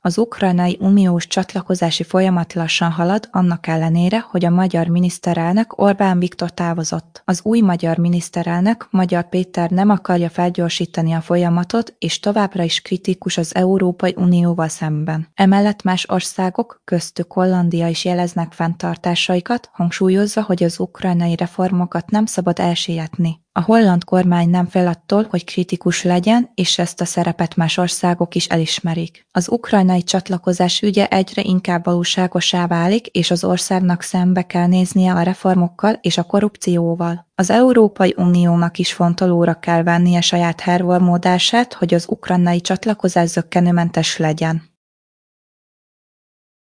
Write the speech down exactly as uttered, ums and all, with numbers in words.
Az ukrajnai uniós csatlakozási folyamat lassan halad, annak ellenére, hogy a magyar miniszterelnök Orbán Viktor távozott. Az új magyar miniszterelnök, Magyar Péter nem akarja felgyorsítani a folyamatot, és továbbra is kritikus az Európai Unióval szemben. Emellett más országok, köztük Hollandia is jeleznek fenntartásaikat, hangsúlyozva, hogy az ukrajnai reformokat nem szabad elsietni. A holland kormány nem fél attól, hogy kritikus legyen, és ezt a szerepet más országok is elismerik. Az ukrajnai csatlakozás ügye egyre inkább valóságosá válik, és az országnak szembe kell néznie a reformokkal és a korrupcióval. Az Európai Uniónak is fontolóra kell vennie saját hervalmódását, hogy az ukrajnai csatlakozás zökkenőmentes legyen.